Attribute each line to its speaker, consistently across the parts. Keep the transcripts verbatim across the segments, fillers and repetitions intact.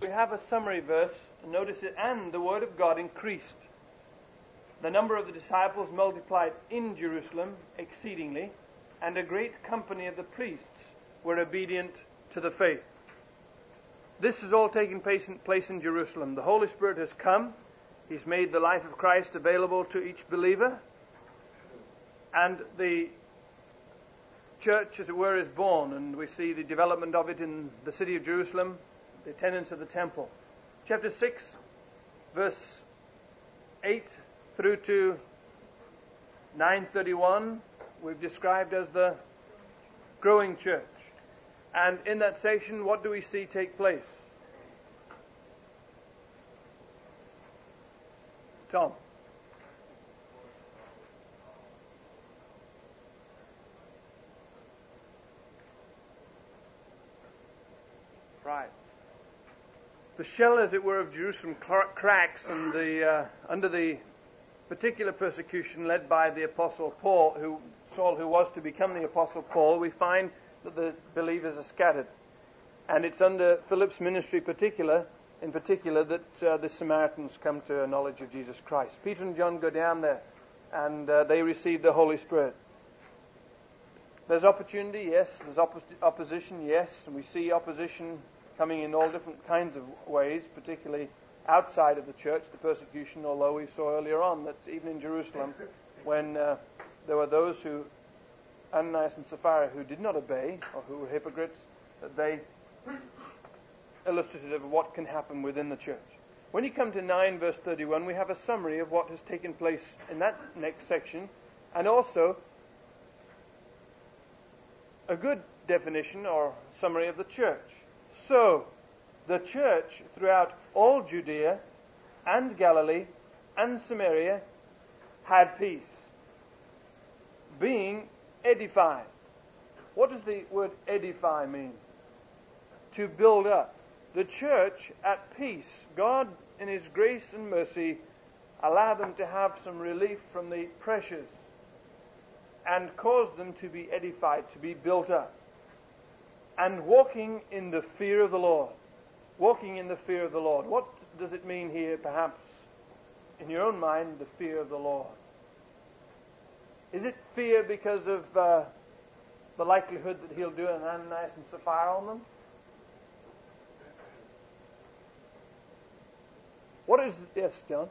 Speaker 1: we have a summary verse. Notice it, and the word of God increased. The number of the disciples multiplied in Jerusalem exceedingly, and a great company of the priests were obedient to the faith. This has all taken place in, place in Jerusalem. The Holy Spirit has come. He's made the life of Christ available to each believer. And the church, as it were, is born. And we see the development of it in the city of Jerusalem, the attendance of the temple. Chapter six, verse eight through to nine thirty-one, we've described as the growing church. And in that section, what do we see take place? Tom. Right. The shell, as it were, of Jerusalem cracks, and the uh, under the particular persecution led by the Apostle Paul, who Saul, who was to become the Apostle Paul, we find that the believers are scattered. And it's under Philip's ministry particular, in particular that uh, the Samaritans come to a knowledge of Jesus Christ. Peter and John go down there, and uh, they receive the Holy Spirit. There's opportunity, yes. There's oppos- opposition, yes. And we see opposition coming in all different kinds of ways, particularly outside of the church, the persecution, although we saw earlier on that even in Jerusalem, when uh, there were those who, Ananias and Sapphira, who did not obey, or who were hypocrites, that they illustrative of what can happen within the church. When you come to nine verse thirty-one, we have a summary of what has taken place in that next section, and also a good definition or summary of the church. So, the church throughout all Judea and Galilee and Samaria had peace, being edified. What does the word edify mean? To build up. The church at peace. God, in His grace and mercy, allowed them to have some relief from the pressures and caused them to be edified, to be built up. And walking in the fear of the Lord. Walking in the fear of the Lord. What does it mean here, perhaps, in your own mind, the fear of the Lord? Is it fear because of uh, the likelihood that He'll do an Ananias and Sapphira on them? What is... Yes, John?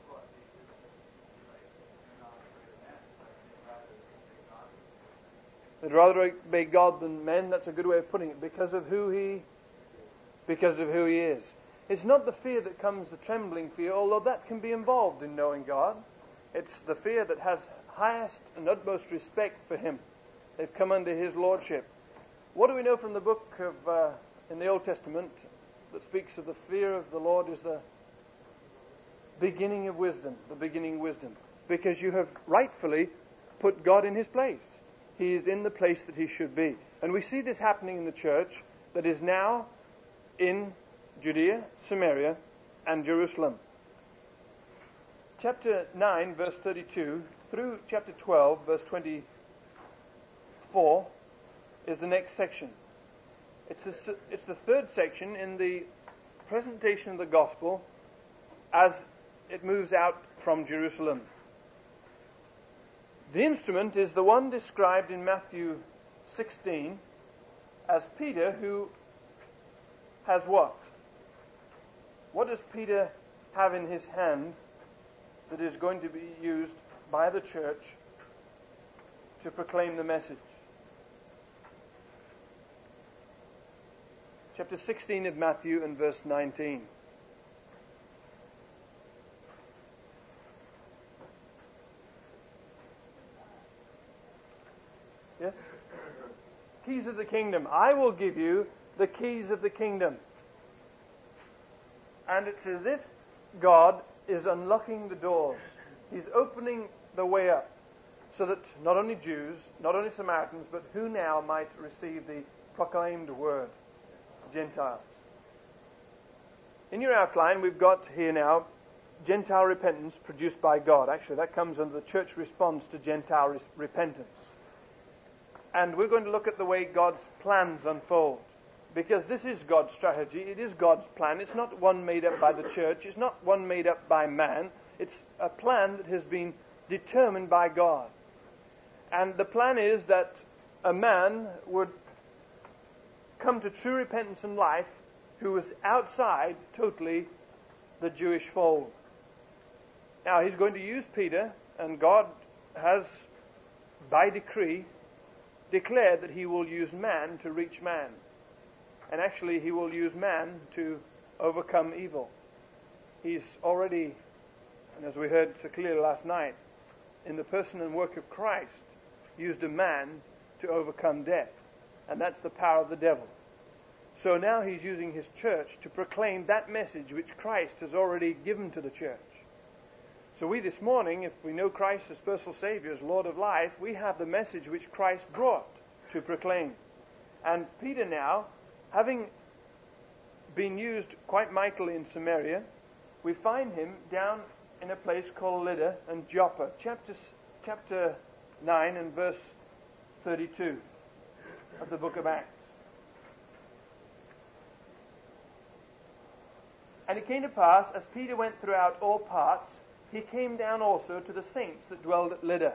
Speaker 1: They'd rather obey God than men. That's a good way of putting it. Because of who He... Because of who He is. It's not the fear that comes, the trembling fear, although that can be involved in knowing God. It's the fear that has highest and utmost respect for Him. They've come under His lordship. What do we know from the book of uh, in the Old Testament that speaks of the fear of the Lord is the beginning of wisdom, the beginning of wisdom. Because you have rightfully put God in His place. He is in the place that He should be. And we see this happening in the church that is now in Judea, Samaria, and Jerusalem. Chapter nine, verse thirty-two, through chapter twelve, verse twenty-four, is the next section. It's the, it's the third section in the presentation of the gospel as it moves out from Jerusalem. The instrument is the one described in Matthew sixteen as Peter, who has what? What does Peter have in his hand that is going to be used by the church to proclaim the message? Chapter sixteen of Matthew and verse nineteen. Yes? Keys of the kingdom. I will give you the keys of the kingdom. And it's as if God is unlocking the doors. He's opening the way up so that not only Jews, not only Samaritans, but who now might receive the proclaimed word? Gentiles. In your outline, we've got here now Gentile repentance produced by God. Actually, that comes under the church response to Gentile res- repentance. And we're going to look at the way God's plans unfold. because this is God's strategy. It is God's plan. It's not one made up by the church. It's not one made up by man. It's a plan that has been determined by God. And the plan is that a man would come to true repentance in life who was outside totally the Jewish fold. Now, he's going to use Peter, and God has, by decree, declared that he will use man to reach man. And actually, he will use man to overcome evil. He's already, and as we heard so clearly last night, in the person and work of Christ, used a man to overcome death. And that's the power of the devil. So now he's using his church to proclaim that message which Christ has already given to the church. So we this morning, if we know Christ as personal Savior, as Lord of life, we have the message which Christ brought to proclaim. And Peter now, having been used quite mightily in Samaria, we find him down in a place called Lydda and Joppa, chapter, chapter nine and verse thirty-two of the book of Acts. And it came to pass, as Peter went throughout all parts, he came down also to the saints that dwelled at Lydda.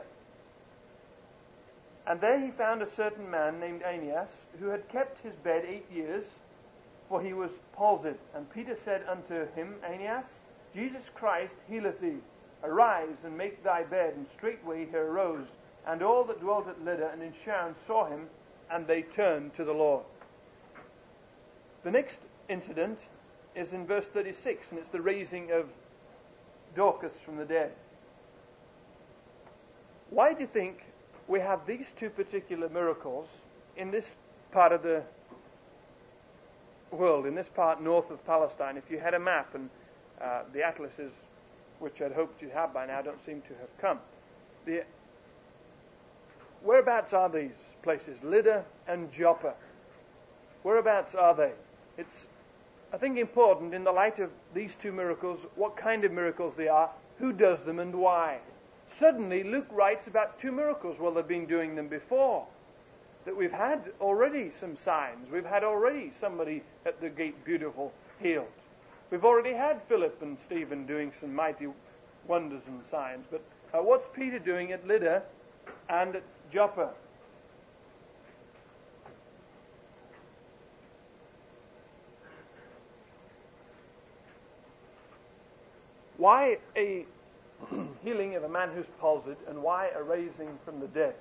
Speaker 1: And there he found a certain man named Aeneas, who had kept his bed eight years, for he was palsied. And Peter said unto him, Aeneas, Jesus Christ healeth thee. Arise and make thy bed. And straightway he arose. And all that dwelt at Lydda and in Sharon saw him, and they turned to the Lord. The next incident is in verse thirty-six, and it's the raising of Dorcas from the dead. Why do you think we have these two particular miracles in this part of the world, in this part north of Palestine? If you had a map, and uh, the atlases, which I'd hoped you'd have by now, don't seem to have come. The, whereabouts are these places? Lydda and Joppa. Whereabouts are they? It's, I think, important in the light of these two miracles, what kind of miracles they are, who does them, and why. Suddenly, Luke writes about two miracles. Well, they've been doing them before. That we've had already some signs. We've had already somebody at the gate beautiful healed. We've already had Philip and Stephen doing some mighty wonders and signs. But uh, what's Peter doing at Lydda and at Joppa? Why a healing of a man who's palsied, and why a raising from the dead?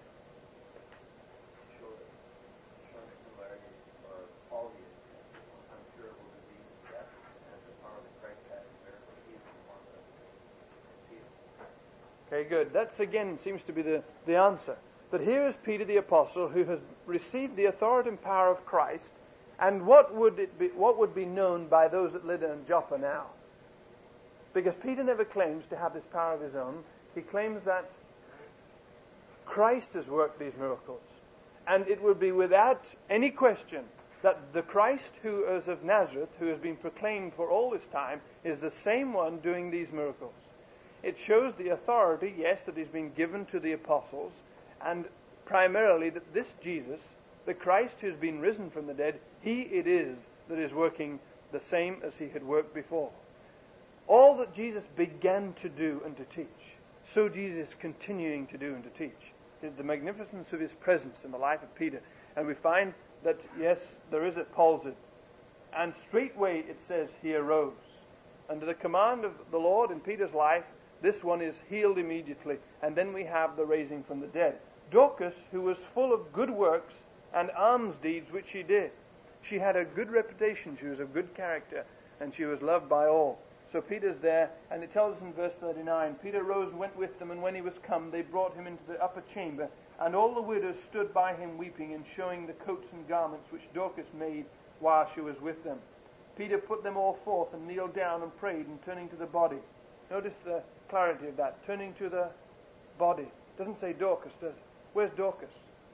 Speaker 1: Okay, good. That's again seems to be the, the answer. That here is Peter the Apostle, who has received the authority and power of Christ, and what would it be? What would be known by those at Lydda and Joppa now? Because Peter never claims to have this power of his own. He claims that Christ has worked these miracles. And it would be without any question that the Christ who is of Nazareth, who has been proclaimed for all this time, is the same one doing these miracles. It shows the authority, yes, that has been given to the apostles, and primarily that this Jesus, the Christ who has been risen from the dead, he it is that is working the same as he had worked before. All that Jesus began to do and to teach, so Jesus is continuing to do and to teach. The magnificence of his presence in the life of Peter. And we find that, yes, there is a palsy. And straightway, it says, he arose. Under the command of the Lord in Peter's life, this one is healed immediately. And then we have the raising from the dead. Dorcas, who was full of good works and alms deeds which she did. She had a good reputation. She was of good character. And she was loved by all. So Peter's there, and it tells us in verse thirty-nine, Peter rose and went with them, and when he was come, they brought him into the upper chamber, and all the widows stood by him weeping, and showing the coats and garments which Dorcas made while she was with them. Peter put them all forth, and kneeled down and prayed, and turning to the body. Notice the clarity of that, turning to the body. It doesn't say Dorcas, does it? Where's Dorcas?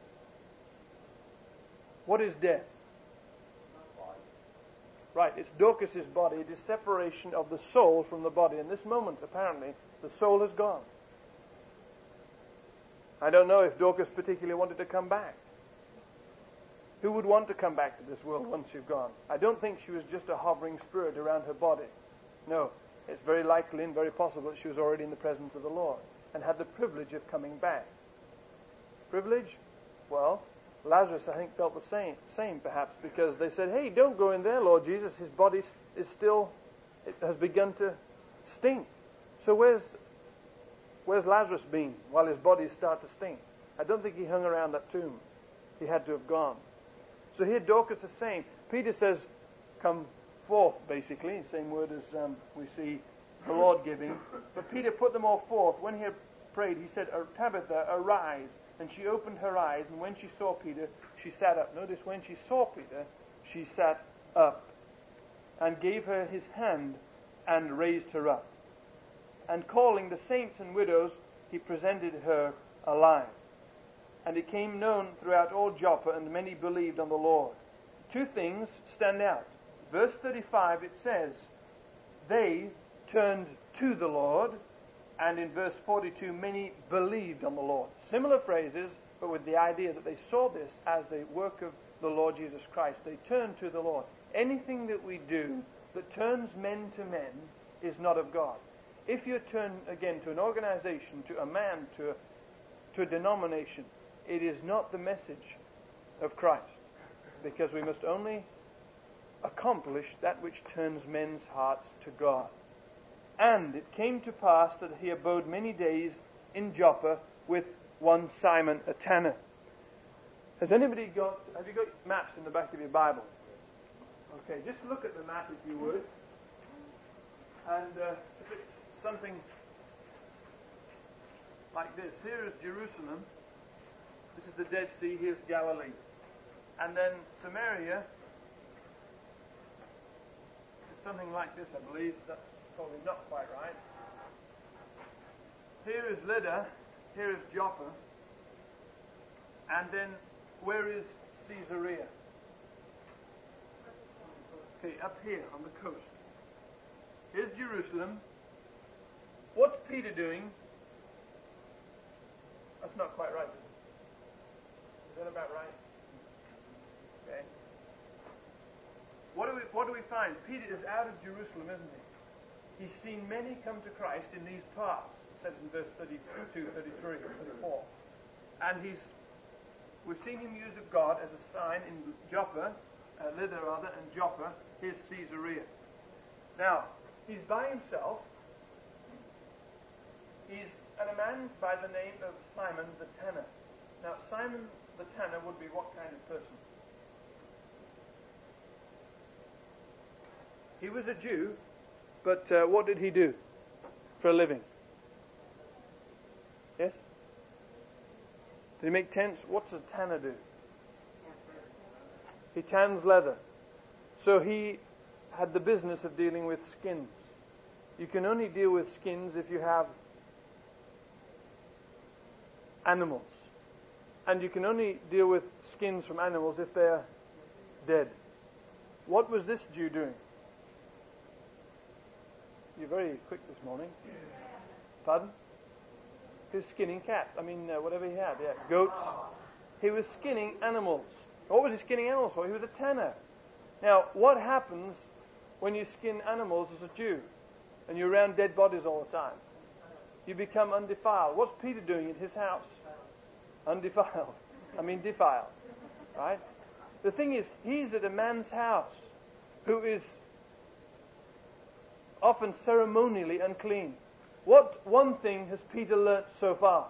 Speaker 1: What is death? Right, it's Dorcas' body. It is separation of the soul from the body. In this moment, apparently, the soul has gone. I don't know if Dorcas particularly wanted to come back. Who would want to come back to this world once you've gone? I don't think she was just a hovering spirit around her body. No, it's very likely and very possible that she was already in the presence of the Lord and had the privilege of coming back. Privilege? Well, Lazarus, I think, felt the same, same perhaps, because they said, hey, don't go in there, Lord Jesus. His body is still, it has begun to stink. So where's, where's Lazarus been while his body started to stink? I don't think he hung around that tomb. He had to have gone. So here Dorcas is saying, Peter says, come forth, basically, same word as um, we see the Lord giving. But Peter put them all forth. When he had prayed, he said, Tabitha, arise. And she opened her eyes, and when she saw Peter, she sat up. Notice, when she saw Peter, she sat up, and gave her his hand, and raised her up. And calling the saints and widows, he presented her alive. And it came known throughout all Joppa, and many believed on the Lord. Two things stand out. Verse thirty-five, it says, they turned to the Lord, and in verse forty-two, many believed on the Lord. Similar phrases, but with the idea that they saw this as the work of the Lord Jesus Christ. They turned to the Lord. Anything that we do that turns men to men is not of God. If you turn again to an organization, to a man, to a, to a denomination, it is not the message of Christ, because we must only accomplish that which turns men's hearts to God. And it came to pass that he abode many days in Joppa with one Simon, a tanner. Has anybody got, have you got maps in the back of your Bible? Okay, just look at the map if you would. And uh, if it's something like this, here is Jerusalem. This is the Dead Sea, here's Galilee. And then Samaria is something like this, I believe. That's probably not quite right. Here is Lydda, here is Joppa, and then where is Caesarea? Okay, up here on the coast. Here's Jerusalem. What's Peter doing? That's not quite right, is it? Is that about right? Okay. What do we what do we find? Peter is out of Jerusalem, isn't he? He's seen many come to Christ in these parts. It says in verse thirty-two, thirty-three, thirty-four. And he's we've seen him use of God as a sign in Joppa, uh, Lydda rather, and Joppa. Here's Caesarea. Now, he's by himself. He's and a man by the name of Simon the tanner. Now, Simon the tanner would be what kind of person? He was a Jew, but uh, what did he do for a living? Yes? Did he make tents? What's a tanner do? He tans leather. So he had the business of dealing with skins. You can only deal with skins if you have animals. And you can only deal with skins from animals if they're dead. What was this Jew doing? You're very quick this morning. Pardon? He was skinning cats. I mean, uh, whatever he had. Yeah, goats. He was skinning animals. What was he skinning animals for? He was a tanner. Now, what happens when you skin animals as a Jew and you're around dead bodies all the time? You become undefiled. What's Peter doing in his house? Undefiled. I mean, defiled. Right? The thing is, he's at a man's house who is often ceremonially unclean. What one thing has Peter learnt so far?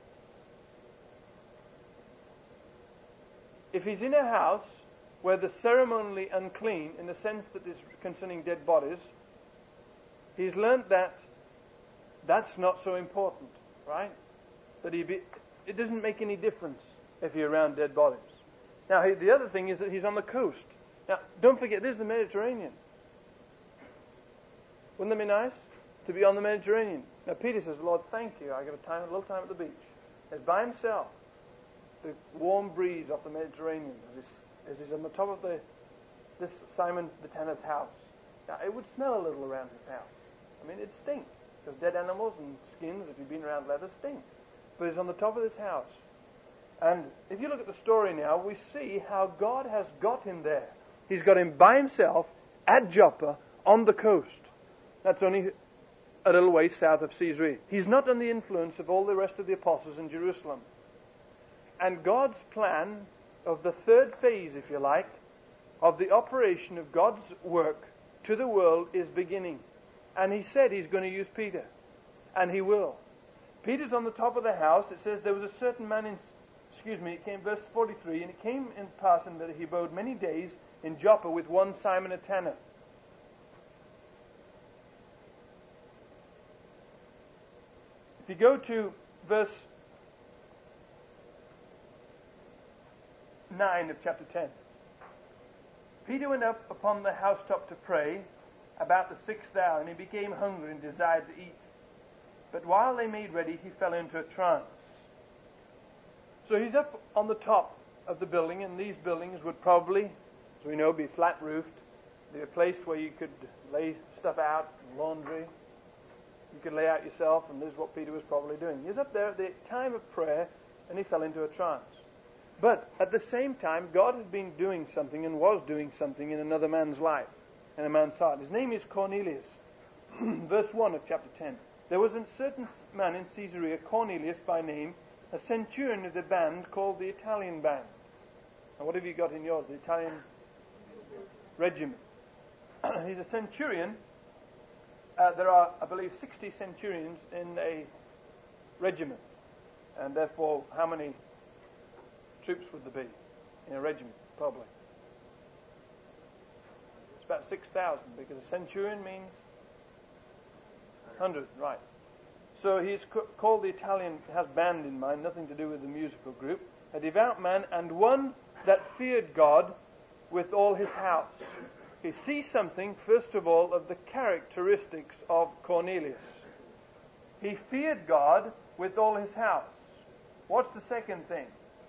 Speaker 1: If he's in a house where the ceremonially unclean, in the sense that is concerning dead bodies, he's learnt that that's not so important, right? That he be, it doesn't make any difference if you're around dead bodies. Now, he, the other thing is that he's on the coast. Now, don't forget, this is the Mediterranean. Wouldn't that be nice to be on the Mediterranean? Now, Peter says, Lord, thank you. I got a time, a little time at the beach. He's by himself. The warm breeze off the Mediterranean as he's, as he's on the top of the this Simon the tanner's house. Now, it would smell a little around his house. I mean, it stinks. Because dead animals and skins, if you've been around leather, stinks. But he's on the top of this house. And if you look at the story now, we see how God has got him there. He's got him by himself at Joppa on the coast. That's only a little way south of Caesarea. He's not under the influence of all the rest of the apostles in Jerusalem. And God's plan of the third phase, if you like, of the operation of God's work to the world is beginning. And he said he's going to use Peter. And he will. Peter's on the top of the house. It says there was a certain man in, excuse me, it came verse forty-three, and it came in passing that he abode many days in Joppa with one Simon a tanner. If you go to verse nine of chapter ten. Peter went up upon the housetop to pray about the sixth hour, and he became hungry and desired to eat. But while they made ready, he fell into a trance. So he's up on the top of the building, and these buildings would probably, as we know, be flat-roofed. Be a place where you could lay stuff out, laundry. You could lay out yourself, and this is what Peter was probably doing. He was up there at the time of prayer, and he fell into a trance. But at the same time, God had been doing something and was doing something in another man's life, in a man's heart. His name is Cornelius. Verse one of chapter ten. There was a certain man in Caesarea, Cornelius by name, a centurion of the band called the Italian band. Now what have you got in yours? The Italian regiment. He's a centurion. Uh, there are, I believe, sixty centurions in a regiment. And therefore, how many troops would there be in a regiment? Probably. It's about six thousand, because a centurion means one hundred, right. So he's co- called the Italian, has band in mind, nothing to do with the musical group. A devout man, and one that feared God with all his house. You see something, first of all, of the characteristics of Cornelius. He feared God with all his house. What's the second thing?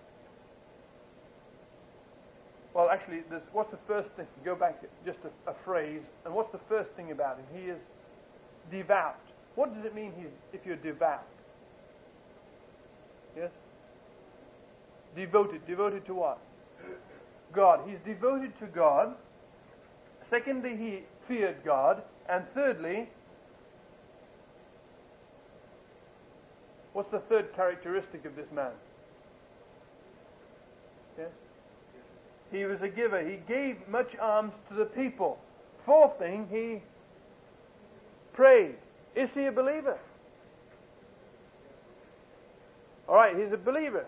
Speaker 1: Well, actually, there's, what's the first thing? Go back just a, a phrase. And what's the first thing about him? He is devout. What does it mean he's, if you're devout? Yes? Devoted. Devoted to what? God. He's devoted to God. Secondly, he feared God. And thirdly, what's the third characteristic of this man? Yes? He was a giver. He gave much alms to the people. Fourth thing, he prayed. Is he a believer? All right, he's a believer.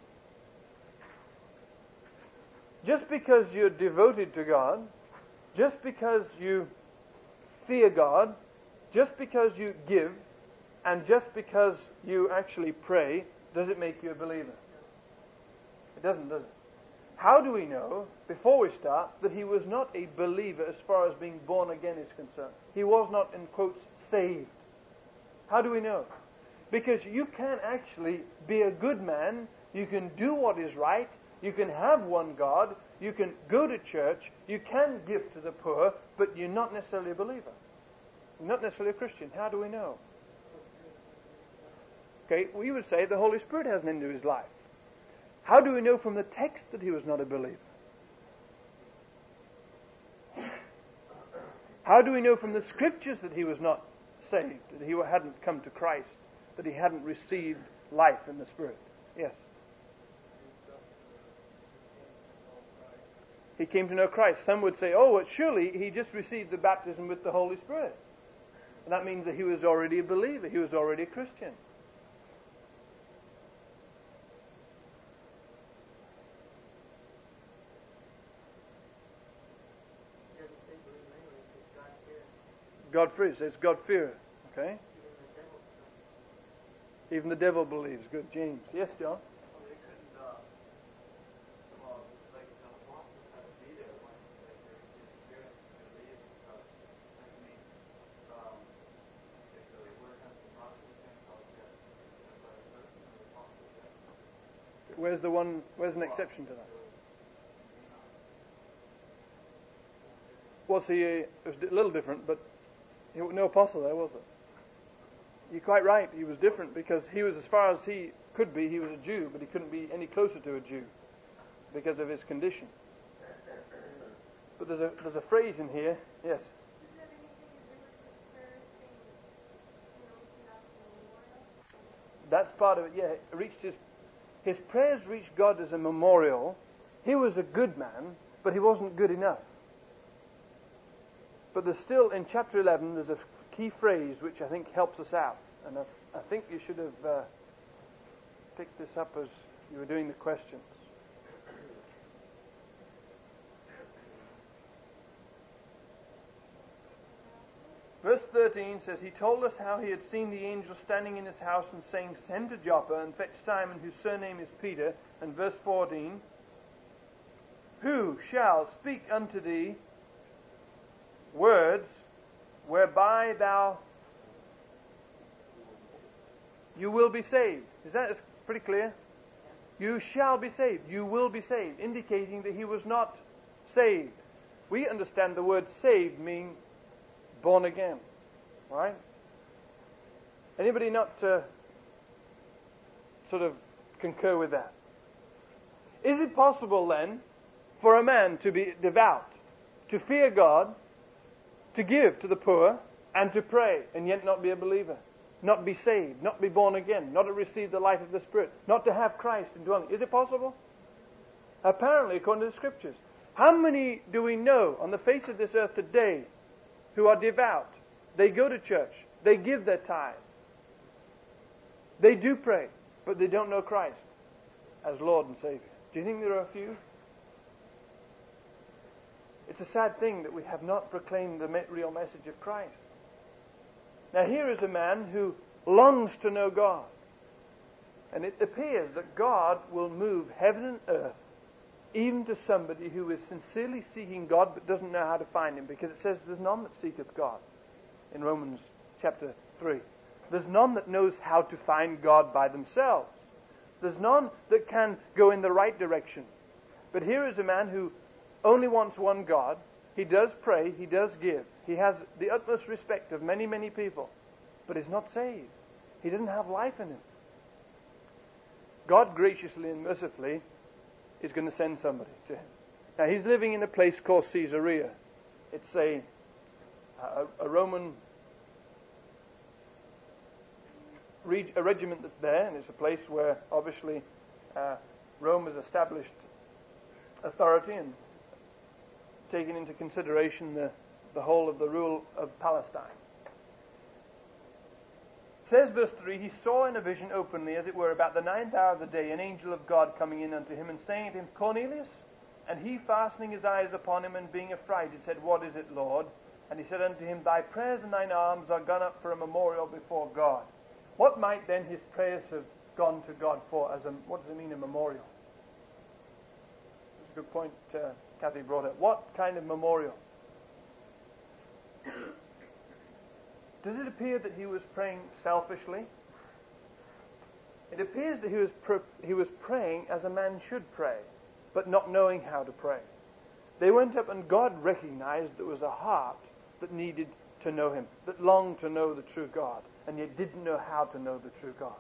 Speaker 1: Just because you're devoted to God, just because you fear God, just because you give, and just because you actually pray, does it make you a believer? It doesn't, does it? How do we know, before we start, that he was not a believer as far as being born again is concerned? He was not, in quotes, saved. How do we know? Because you can actually be a good man, you can do what is right, you can have one God, you can go to church, you can give to the poor, but you're not necessarily a believer. You're not necessarily a Christian. How do we know? Okay, we would say the Holy Spirit hasn't into his life. How do we know from the text that he was not a believer? How do we know from the Scriptures that he was not saved, that he hadn't come to Christ, that he hadn't received life in the Spirit? Yes. He came to know Christ. Some would say, oh, well, surely he just received the baptism with the Holy Spirit. And that means that he was already a believer. He was already a Christian. God-fearer. It's God-fearer. Okay? Even the devil believes. Good, James. Yes, John? Where's the one? Where's an exception to that? Was he? A, it was a little different, but he was no apostle there, was it? You're quite right. He was different because he was, as far as he Could be he was a Jew, but he couldn't be any closer to a Jew because of his condition. But there's a there's a phrase in here. Yes. That's part of it. Yeah, it reached his his prayers reached God as a memorial. He was a good man, but he wasn't good enough. But there's still in chapter eleven there's a key phrase which I think helps us out, and I, I think you should have uh, picked this up as you were doing the questions. Verse thirteen says, he told us how he had seen the angel standing in his house and saying, send to Joppa and fetch Simon, whose surname is Peter. And verse fourteen, who shall speak unto thee words whereby thou you will be saved. Is that pretty clear? You shall be saved. You will be saved, indicating that he was not saved. We understand the word saved mean born again, right? Anybody not uh, sort of concur with that? Is it possible then for a man to be devout, to fear God, to give to the poor, and to pray, and yet not be a believer, not be saved, not be born again, not to receive the life of the Spirit, not to have Christ indwelling? Is it possible? Apparently, according to the Scriptures. How many do we know on the face of this earth today who are devout? They go to church. They give their tithe. They do pray, but they don't know Christ as Lord and Savior. Do you think there are a few? It's a sad thing that we have not proclaimed the real message of Christ. Now here is a man who longs to know God. And it appears that God will move heaven and earth even to somebody who is sincerely seeking God but doesn't know how to find Him, because it says there's none that seeketh God in Romans chapter three. There's none that knows how to find God by themselves. There's none that can go in the right direction. But here is a man who only wants one God. He does pray, he does give. He has the utmost respect of many, many people, but is not saved. He doesn't have life in him. God graciously and mercifully is going to send somebody to him. Now he's living in a place called Caesarea. It's a, a, a Roman reg, a regiment that's there, and it's a place where obviously uh, Rome has established authority and taken into consideration the, the whole of the rule of Palestine. Says verse three, he saw in a vision openly, as it were, about the ninth hour of the day, an angel of God coming in unto him, and saying to him, Cornelius. And he, fastening his eyes upon him, and being affrighted, said, What is it, Lord? And he said unto him, Thy prayers and thine alms are gone up for a memorial before God. What might then his prayers have gone to God for? As a, what does it mean, a memorial? That's a good point uh, Kathy brought up. What kind of memorial? Does it appear that he was praying selfishly? It appears that he was pr- he was praying as a man should pray, but not knowing how to pray. They went up and God recognized there was a heart that needed to know him, that longed to know the true God, and yet didn't know how to know the true God.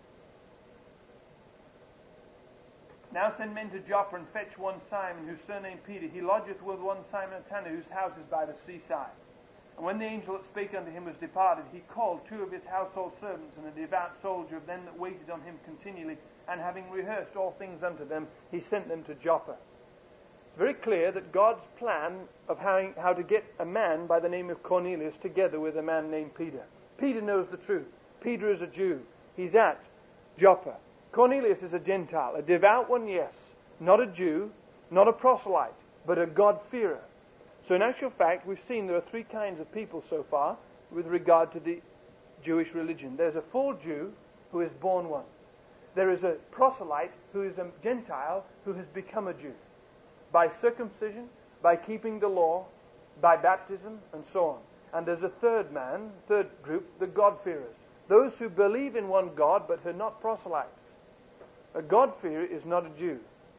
Speaker 1: Now send men to Joppa and fetch one Simon, whose surname Peter. He lodgeth with one Simon a tanner, whose house is by the seaside. And when the angel that spake unto him was departed, he called two of his household servants and a devout soldier of them that waited on him continually, and having rehearsed all things unto them, he sent them to Joppa. It's very clear that God's plan of how, how to get a man by the name of Cornelius together with a man named Peter. Peter knows the truth. Peter is a Jew. He's at Joppa. Cornelius is a Gentile, a devout one, yes, not a Jew, not a proselyte, but a God-fearer. So in actual fact, we've seen there are three kinds of people so far with regard to the Jewish religion. There's a full Jew who is born one. There is a proselyte who is a Gentile who has become a Jew by circumcision, by keeping the law, by baptism, and so on. And there's a third man, third group, the God-fearers. Those who believe in one God but are not proselytes. A God-fearer is not a Jew.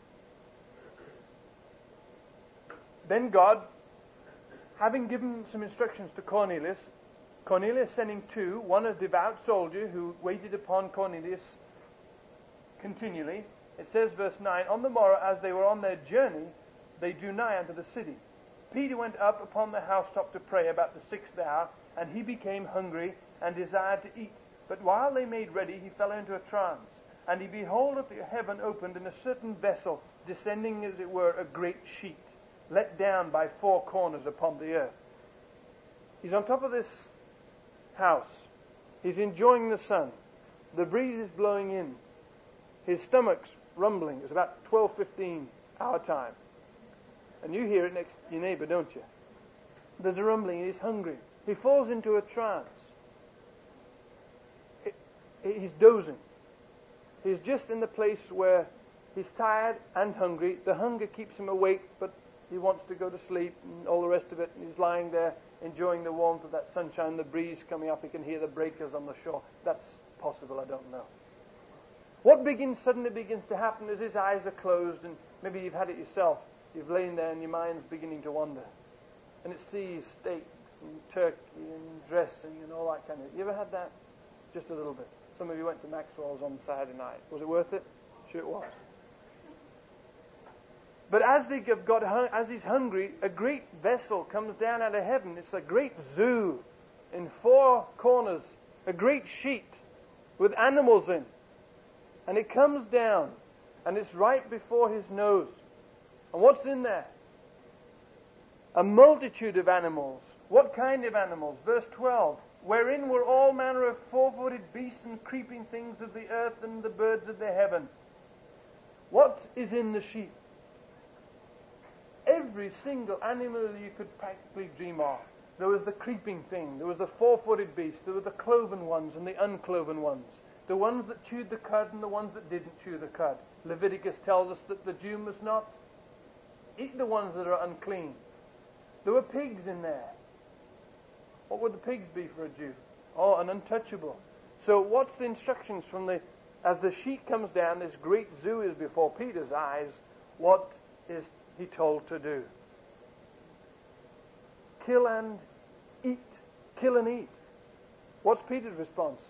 Speaker 1: Then God, having given some instructions to Cornelius, Cornelius sending two, one a devout soldier who waited upon Cornelius continually. It says, verse nine, on the morrow, as they were on their journey, they drew nigh unto the city. Peter went up upon the housetop to pray about the sixth hour, and he became hungry and desired to eat. But while they made ready, he fell into a trance. And he beholdeth the heaven opened, and a certain vessel descending, as it were, a great sheet, let down by four corners upon the earth. He's on top of this house. He's enjoying the sun. The breeze is blowing in. His stomach's rumbling. It's about twelve fifteen our time. And you hear it next to your neighbor, don't you? There's a rumbling, and he's hungry. He falls into a trance. It, it, he's dozing. He's just in the place where he's tired and hungry. The hunger keeps him awake, but he wants to go to sleep and all the rest of it. And he's lying there enjoying the warmth of that sunshine, the breeze coming up. He can hear the breakers on the shore. That's possible, I don't know. What begins suddenly begins to happen is his eyes are closed, and maybe you've had it yourself. You've lain there and your mind's beginning to wander. And it sees steaks and turkey and dressing and all that kind of... You ever had that? Just a little bit. Some of you went to Maxwell's on Saturday night. Was it worth it? Sure it was. But as they have got, as he's hungry, a great vessel comes down out of heaven. It's a great zoo in four corners, a great sheet with animals in. And it comes down, and it's right before his nose. And what's in there? A multitude of animals. What kind of animals? Verse twelve. Wherein were all manner of four-footed beasts and creeping things of the earth and the birds of the heaven. What is in the sheep? Every single animal you could practically dream of. There was the creeping thing. There was the four-footed beast. There were the cloven ones and the uncloven ones. The ones that chewed the cud and the ones that didn't chew the cud. Leviticus tells us that the Jew must not eat the ones that are unclean. There were pigs in there. What would the pigs be for a Jew? Oh, an untouchable. So what's the instructions from the... As the sheet comes down, this great zoo is before Peter's eyes. What is he told to do? Kill and eat. Kill and eat. What's Peter's response?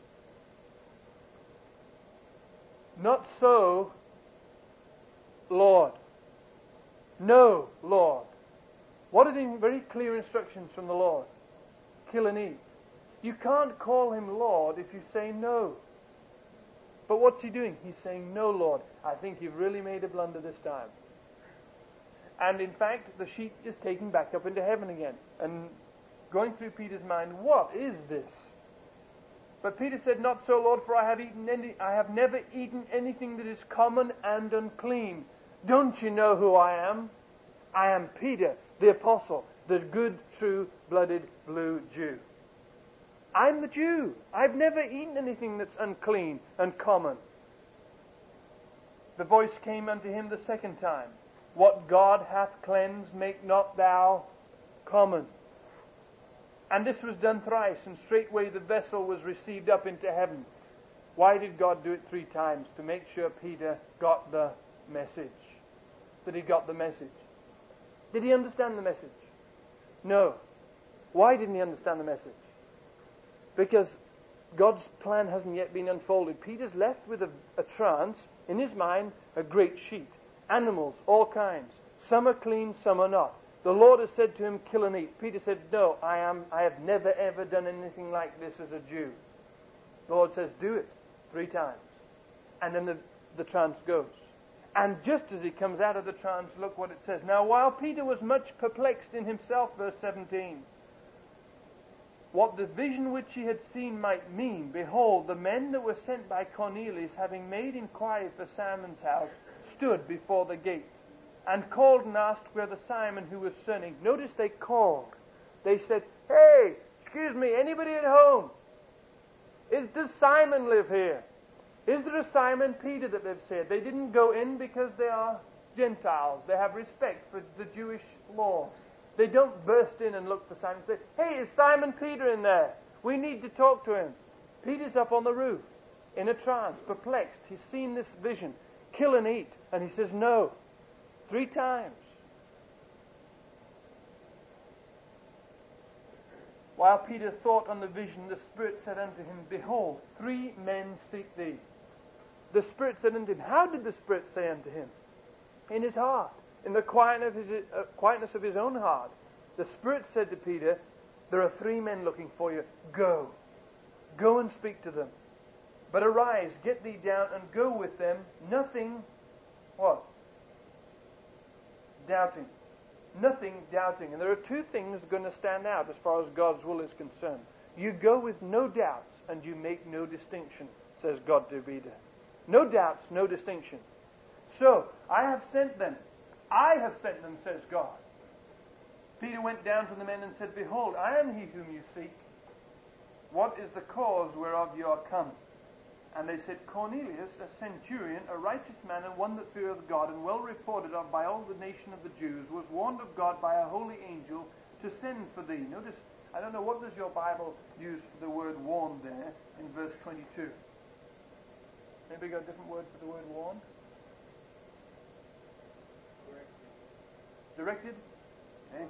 Speaker 1: Not so, Lord. No, Lord. What are the very clear instructions from the Lord? Kill and eat. You can't call him Lord if you say no. But what's he doing? He's saying, no, Lord. I think you've really made a blunder this time. And in fact, the sheet is taken back up into heaven again. And going through Peter's mind, what is this? But Peter said, not so, Lord, for I have eaten any, I have never eaten anything that is common and unclean. Don't you know who I am? I am Peter, the apostle, the good, true-blooded blue Jew. I'm the Jew. I've never eaten anything that's unclean and common. The voice came unto him the second time. What God hath cleansed, make not thou common. And this was done thrice, and straightway the vessel was received up into heaven. Why did God do it three times? To make sure Peter got the message. That he got the message. Did he understand the message? No. Why didn't he understand the message? Because God's plan hasn't yet been unfolded. Peter's left with a, a trance, in his mind, a great sheet. Animals, all kinds. Some are clean, some are not. The Lord has said to him, kill and eat. Peter said, no, I am. I have never ever done anything like this as a Jew. The Lord says, do it. Three times. And then the, the trance goes. And just as he comes out of the trance, look what it says. Now while Peter was much perplexed in himself, verse seventeen, what the vision which he had seen might mean, behold, the men that were sent by Cornelius, having made inquiry for Simon's house, stood before the gate, and called and asked whether Simon, who was surnamed. Notice they called. They said, hey, excuse me, anybody at home? Is, does Simon live here? Is there a Simon Peter that lives here? They didn't go in because they are Gentiles. They have respect for the Jewish laws. They don't burst in and look for Simon and say, hey, is Simon Peter in there? We need to talk to him. Peter's up on the roof, in a trance, perplexed. He's seen this vision. Kill and eat. And he says, no. Three times. While Peter thought on the vision, the Spirit said unto him, behold, three men seek thee. the Spirit said unto him, how did the Spirit say unto him? In his heart, in the quiet of his, uh, quietness of his own heart. The Spirit said to Peter, there are three men looking for you. Go. Go and speak to them. But arise, get thee down, and go with them. Nothing, what? Doubting. Nothing doubting. And there are two things going to stand out as far as God's will is concerned. You go with no doubts, and you make no distinction, says God to Peter. No doubts, no distinction. So, I have sent them. I have sent them, says God. Peter went down to the men and said, behold, I am he whom you seek. What is the cause whereof you are come? And they said, Cornelius, a centurion, a righteous man, and one that feareth God, and well reported of by all the nation of the Jews, was warned of God by a holy angel to send for thee. Notice, I don't know, what does your Bible use for the word warned there in verse twenty-two? Maybe got a different word for the word warned? Directed? Okay.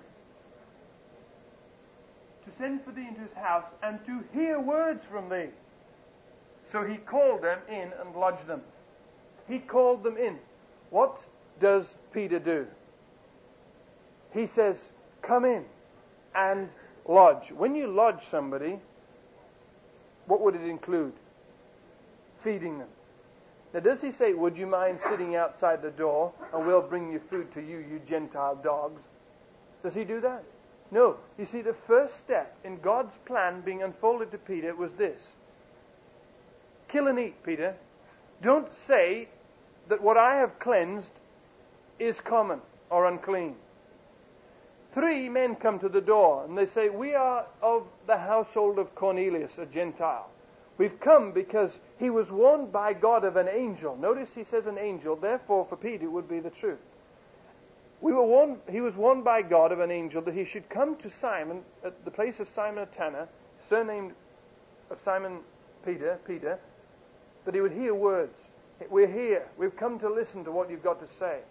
Speaker 1: To send for thee into his house, and to hear words from thee. So he called them in and lodged them. He called them in. What does Peter do? He says, come in and lodge. When you lodge somebody, what would it include? Feeding them. Now does he say, would you mind sitting outside the door and we'll bring you food to you, you Gentile dogs? Does he do that? No. You see, the first step in God's plan being unfolded to Peter was this. Kill and eat, Peter. Don't say that what I have cleansed is common or unclean. Three men come to the door and they say, we are of the household of Cornelius, a Gentile. We've come because he was warned by God of an angel. Notice he says an angel, therefore for Peter it would be the truth. We were warned, he was warned by God of an angel that he should come to Simon at the place of Simon a tanner, surnamed of Simon Peter, Peter, that he would hear words. We're here. We've come to listen to what you've got to say.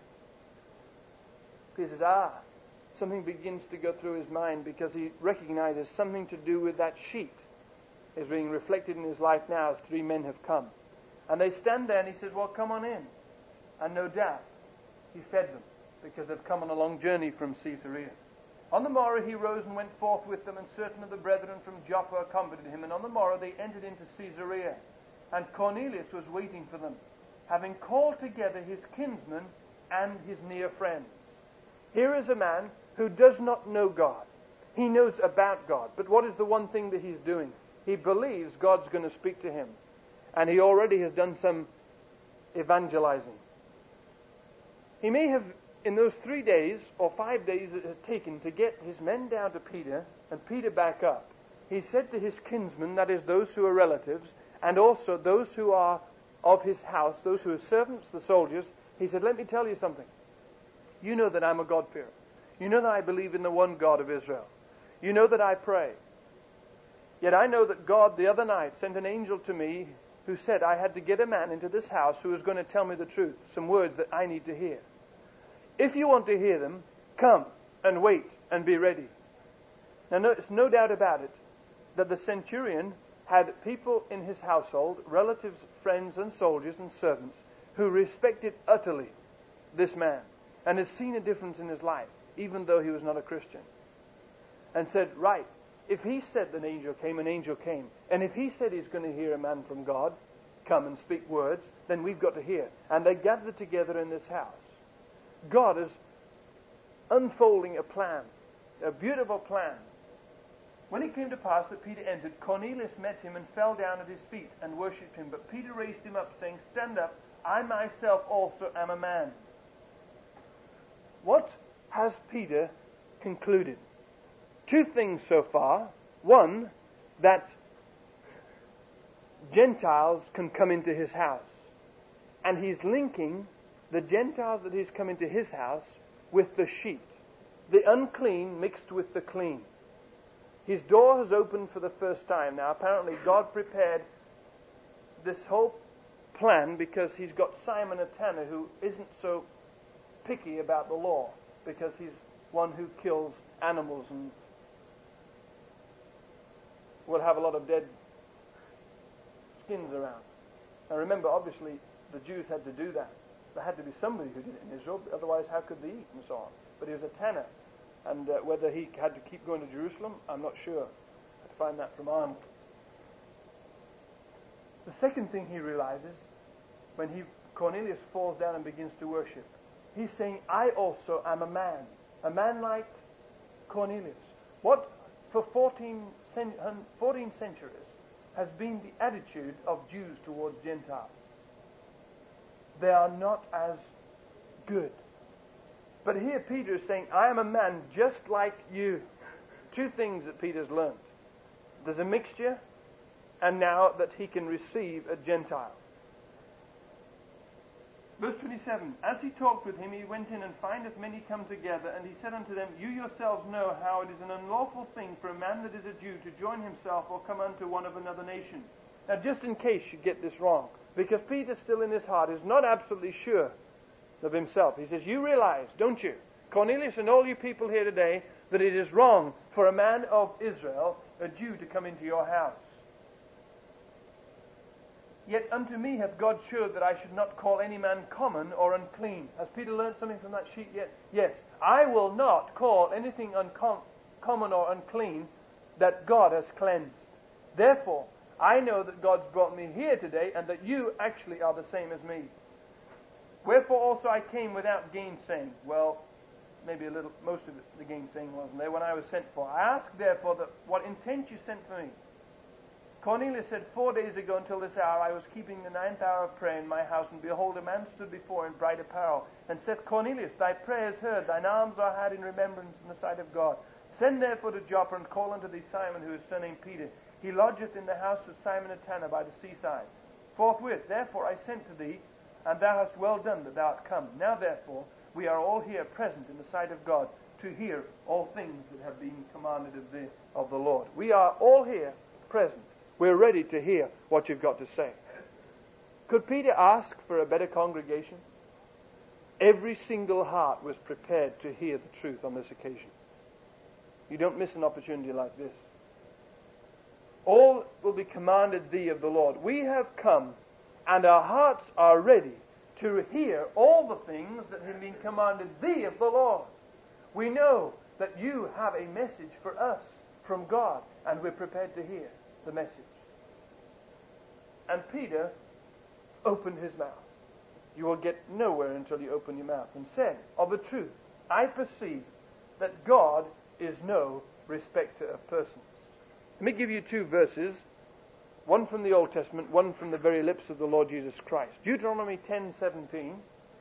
Speaker 1: He says, ah, something begins to go through his mind because he recognizes something to do with that sheet is being reflected in his life now as three men have come. And they stand there and he says, well, come on in. And no doubt, he fed them because they've come on a long journey from Caesarea. On the morrow he rose and went forth with them, and certain of the brethren from Joppa accompanied him. And on the morrow they entered into Caesarea. And Cornelius was waiting for them, having called together his kinsmen and his near friends. Here is a man who does not know God. He knows about God. But what is the one thing that he's doing? He believes God's going to speak to him. And he already has done some evangelizing. He may have, in those three days or five days that it had taken to get his men down to Peter and Peter back up, he said to his kinsmen, that is those who are relatives, and also those who are of his house, those who are servants, the soldiers, he said, let me tell you something. You know that I'm a God-fearer. You know that I believe in the one God of Israel. You know that I pray. Yet I know that God the other night sent an angel to me who said I had to get a man into this house who was going to tell me the truth, some words that I need to hear. If you want to hear them, come and wait and be ready. Now, no, there's no doubt about it that the centurion had people in his household, relatives, friends, and soldiers and servants, who respected utterly this man and has seen a difference in his life, even though he was not a Christian. And said, right, if he said an angel came, an angel came. And if he said he's going to hear a man from God come and speak words, then we've got to hear. And they gathered together in this house. God is unfolding a plan, a beautiful plan. When it came to pass that Peter entered, Cornelius met him and fell down at his feet and worshipped him. But Peter raised him up, saying, stand up, I myself also am a man. What has Peter concluded? Two things so far. One, that Gentiles can come into his house. And he's linking the Gentiles that he's come into his house with the sheet. The unclean mixed with the clean. His door has opened for the first time. Now, apparently God prepared this whole plan because he's got Simon a tanner who isn't so picky about the law, because he's one who kills animals and will have a lot of dead skins around. Now remember, obviously, the Jews had to do that. There had to be somebody who did it in Israel, otherwise how could they eat and so on. But he was a tanner, and uh, whether he had to keep going to Jerusalem, I'm not sure. I had to find that from Arnold. The second thing he realizes, when he Cornelius falls down and begins to worship, he's saying, I also am a man, a man like Cornelius. What for fourteen, fourteen centuries has been the attitude of Jews towards Gentiles? They are not as good. But here Peter is saying, I am a man just like you. Two things that Peter's learned. There's a mixture, and now that he can receive a Gentile. Verse twenty-seven, as he talked with him, he went in and findeth many come together, and he said unto them, you yourselves know how it is an unlawful thing for a man that is a Jew to join himself or come unto one of another nation. Now just in case you get this wrong, because Peter still in his heart is not absolutely sure of himself. He says, you realize, don't you, Cornelius and all you people here today, that it is wrong for a man of Israel, a Jew, to come into your house. Yet unto me hath God shewed that I should not call any man common or unclean. Has Peter learned something from that sheet yet? Yes. I will not call anything uncommon or unclean that God has cleansed. Therefore, I know that God's brought me here today, and that you actually are the same as me. Wherefore also I came without gainsaying. Well, maybe a little, most of it, the gainsaying wasn't there when I was sent for. I ask therefore that what intent you sent for me. Cornelius said, four days ago until this hour I was keeping the ninth hour of prayer in my house, and behold, a man stood before in bright apparel, and said, Cornelius, thy prayer is heard, thine alms are had in remembrance in the sight of God. Send therefore to Joppa, and call unto thee Simon, who is surnamed Peter. He lodgeth in the house of Simon a tanner by the seaside. Forthwith, therefore, I sent to thee, and thou hast well done that thou art come. Now therefore, we are all here present in the sight of God, to hear all things that have been commanded of the, of the Lord. We are all here present. We're ready to hear what you've got to say. Could Peter ask for a better congregation? Every single heart was prepared to hear the truth on this occasion. You don't miss an opportunity like this. All will be commanded thee of the Lord. We have come, and our hearts are ready to hear all the things that have been commanded thee of the Lord. We know that you have a message for us from God, and we're prepared to hear the message. And Peter opened his mouth. You will get nowhere until you open your mouth. And said, of a truth, I perceive that God is no respecter of persons. Let me give you two verses, one from the Old Testament, one from the very lips of the Lord Jesus Christ. Deuteronomy ten seventeen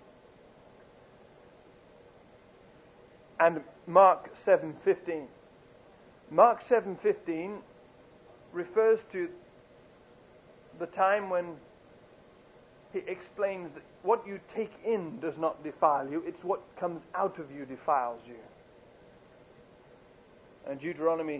Speaker 1: and Mark seven fifteen. Mark seven fifteen refers to the time when he explains that what you take in does not defile you, it's what comes out of you defiles you. And Deuteronomy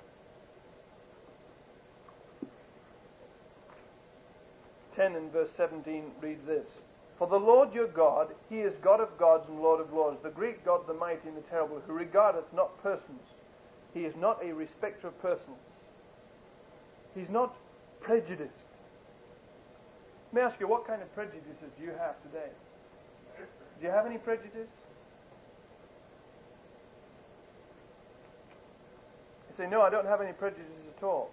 Speaker 1: ten and verse seventeen reads this. For the Lord your God, he is God of gods and Lord of lords, the great God, the mighty and the terrible, who regardeth not persons. He is not a respecter of persons. He's not prejudiced. Let me ask you, what kind of prejudices do you have today? Do you have any prejudice? You say, no, I don't have any prejudices at all.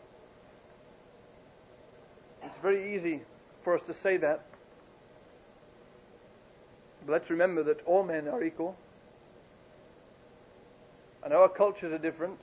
Speaker 1: It's very easy for us to say that. But let's remember that all men are equal. And our cultures are different.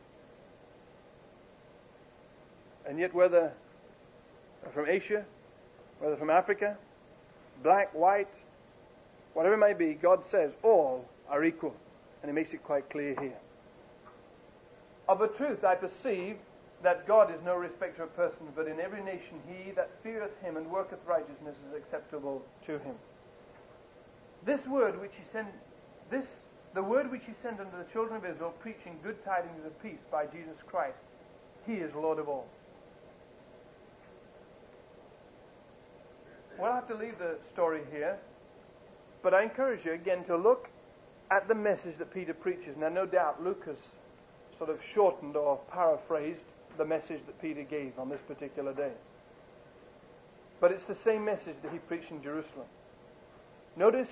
Speaker 1: And yet whether from Asia, whether from Africa, black, white, whatever it may be, God says all are equal. And he makes it quite clear here. Of a truth I perceive that God is no respecter of persons, but in every nation he that feareth him and worketh righteousness is acceptable to him. This word which he sent, this, the word which he sent unto the children of Israel, preaching good tidings of peace by Jesus Christ, he is Lord of all. We'll have to leave the story here, but I encourage you again to look at the message that Peter preaches. Now, no doubt Luke has sort of shortened or paraphrased the message that Peter gave on this particular day. But it's the same message that he preached in Jerusalem. Notice,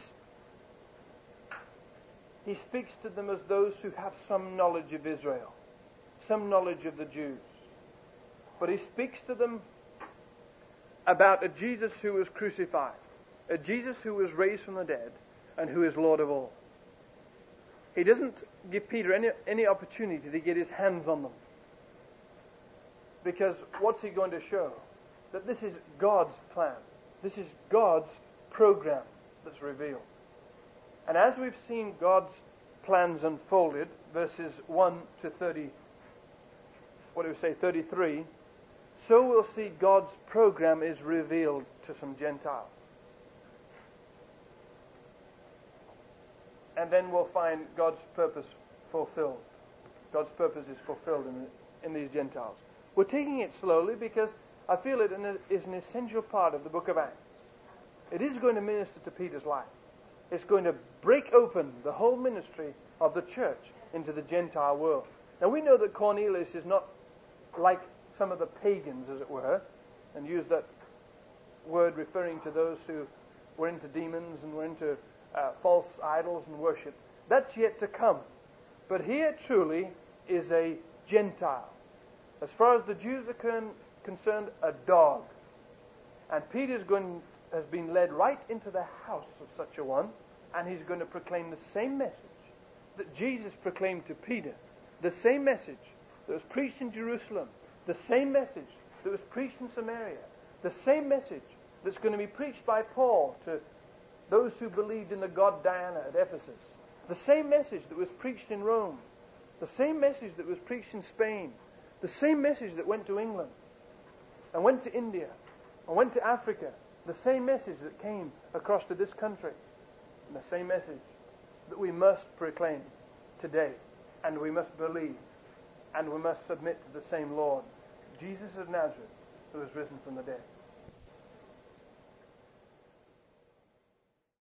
Speaker 1: he speaks to them as those who have some knowledge of Israel, some knowledge of the Jews. But he speaks to them about a Jesus who was crucified, a Jesus who was raised from the dead, and who is Lord of all. He doesn't give Peter any, any opportunity to get his hands on them. Because what's he going to show? That this is God's plan. This is God's program that's revealed. And as we've seen God's plans unfolded, verses one to thirty, what do we say, thirty-three, so we'll see God's program is revealed to some Gentiles. And then we'll find God's purpose fulfilled. God's purpose is fulfilled in, in these Gentiles. We're taking it slowly because I feel it is an essential part of the book of Acts. It is going to minister to Peter's life. It's going to break open the whole ministry of the church into the Gentile world. Now we know that Cornelius is not like some of the pagans, as it were, and use that word referring to those who were into demons and were into uh, false idols and worship. That's yet to come. But here truly is a Gentile. As far as the Jews are con- concerned, a dog. And Peter's going, has been led right into the house of such a one, and he's going to proclaim the same message that Jesus proclaimed to Peter, the same message that was preached in Jerusalem, the same message that was preached in Samaria, the same message that's going to be preached by Paul to those who believed in the god Diana at Ephesus, the same message that was preached in Rome, the same message that was preached in Spain, the same message that went to England and went to India and went to Africa, the same message that came across to this country, and the same message that we must proclaim today, and we must believe, and we must submit to the same Lord, Jesus of Nazareth, who has risen from the dead.